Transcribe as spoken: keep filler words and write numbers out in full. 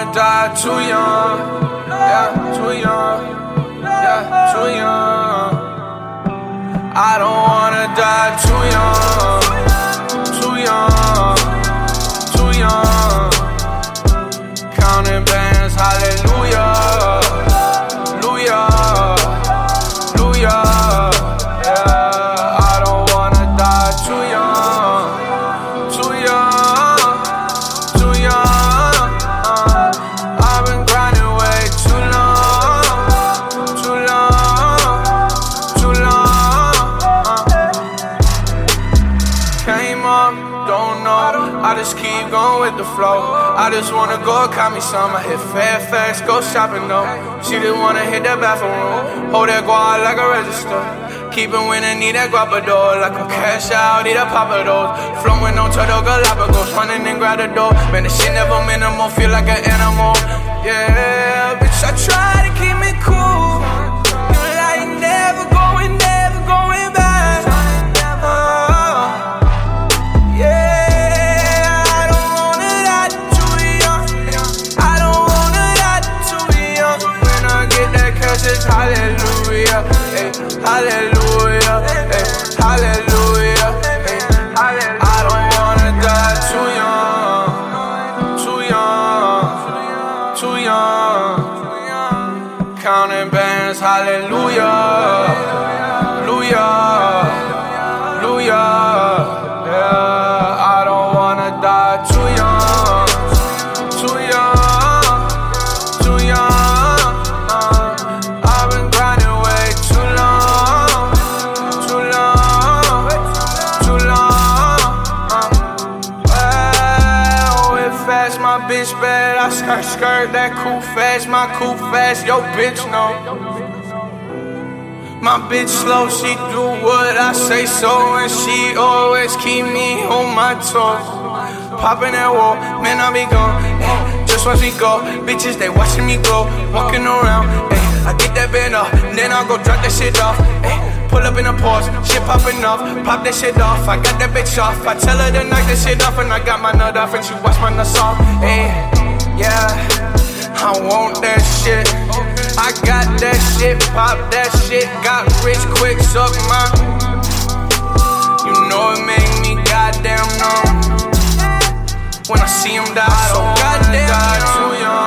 wanna die too young. Yeah, too young. Yeah, too young. I don't wanna die too young. Too young. Too young. Counting bands, hallelujah. Hallelujah. Hallelujah. Yeah, I don't wanna die too young. Too young. Too young. Uh, I've been grinding way too long. Too long. Too long. Uh, came up, don't know. I just keep going with the flow. I just wanna go, call me some. I hit Fairfax, go shopping though. She just wanna hit that bathroom. Hold that guard like a register. Keep it winning, need that guapador. Like I'm cash out, need a papa those. Flowing on Turtle Galapagos, running and grab the door. Man, this shit never minimal, feel like an animal. Yeah, bitch, I try to keep me cool. Feel like never going, never going back. Oh, yeah, I don't wanna die too young. I don't wanna die too young. When I get that cash, it's hallelujah. Hey, hallelujah. Hey, hallelujah. Hey, hallelujah. I don't wanna die too young. Too young. Too young. Counting bands, hallelujah. Hallelujah. Hallelujah. Yeah, I don't wanna die too young. Too young. Too young. Uh, I've been grinding way too long. Too long. Too long. Uh, well, it fast, my bitch bad. I skirt, skirt that cool fast. My cool fast, yo bitch know. My bitch slow, she do what I say so, and she always keep me on my toes. Poppin' that wall, man, I be gone. Ay, just watch me go, bitches they watching me go. Walking around, ay, I get that band up, then I go drop that shit off. Ay, pull up in a pause, shit popping off, pop that shit off. I got that bitch off, I tell her to knock that shit off, and I got my nut off, and she watch my nuts off. Ay, yeah, I want that shit. I got that shit, pop that shit, got rich quick, suck my. You know it make me goddamn numb when I see him die. So goddamn young.